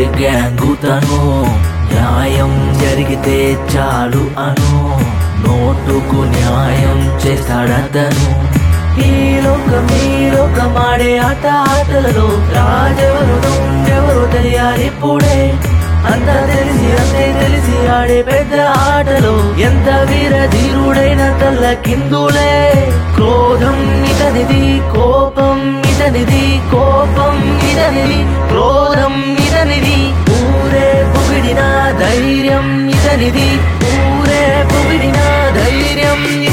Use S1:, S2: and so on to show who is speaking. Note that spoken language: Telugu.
S1: గ్యాంగుతను న్యాయం జరిగితే చాలు అను నోటుకు న్యాయం చేస్తాడతను ఈ లోకమాడే ఆటలలో రాజెవరు దొంగెవరు తెలియాలిప్పుడే అంతా తెలిసి ఆడే పెద్ద ఆటలో ఎంత వీరధీరుడైన తల్లకిందులే క్రోధం ఇతనిది కోపం ఇతనిది క్రోధం ఇతనిది ఊరే పొగిడిన ధైర్యం ఇతనిది ఊరే పొగిడిన ధైర్యం